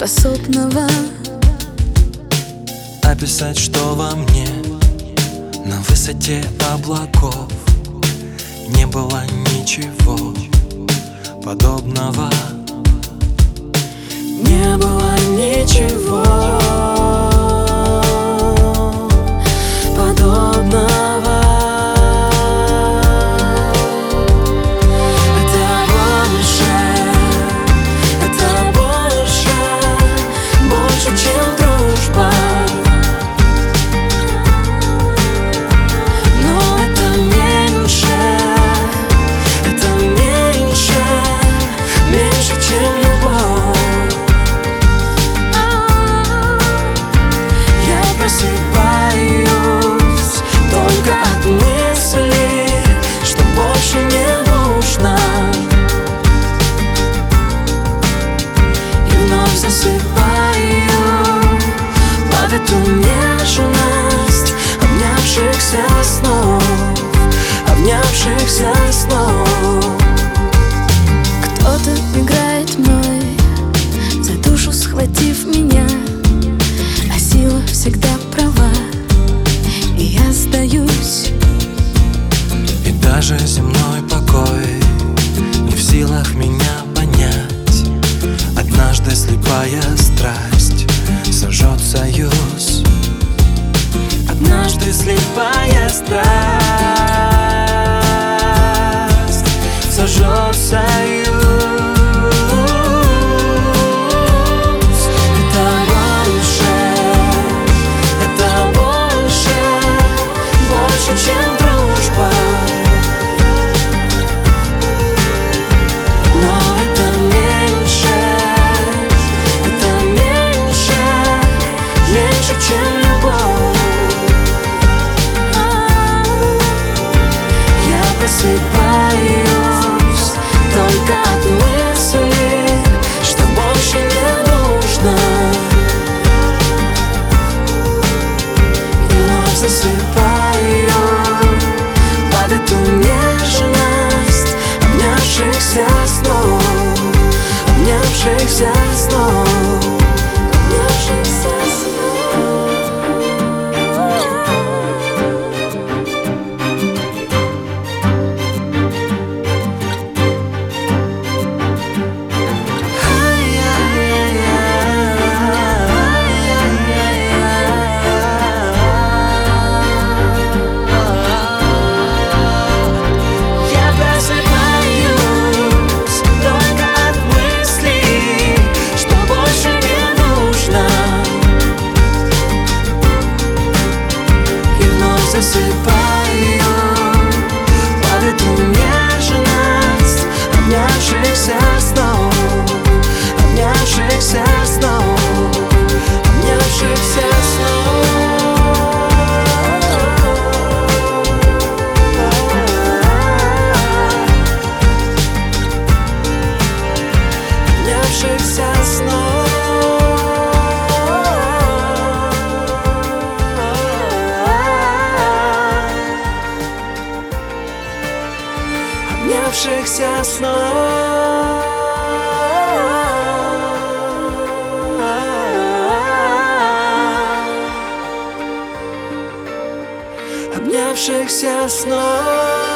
способного описать, что во мне на высоте облаков не было ничего подобного. Не было ничего подобного. Больше, чем дружба. Но это меньше, чем любовь. Я просыпаюсь только от мысли, что больше не нужно, и вновь засыпаю под эту нежность обнявшихся снов, обнявшихся снов. Кто-то играет мной, за душу схватив меня, а сила всегда права, и я сдаюсь. И даже земной покой не в силах меня понять. Однажды слепая страсть сожжет союз. Однажды слепая страсть сожжет союз. Чем дружба. Но это меньше, чем любовь. Я просыпаюсь только от мысли, что больше не нужно, и вновь засыпаю под эту нежность обнявшихся снов, обнявшихся снов, обнявшихся снов. Засыпаю под эту нежность обнявшихся снов, обнявшихся снов, обнявшихся снов, обнявшихся снов. Обнявшихся снов, обнявшихся снов.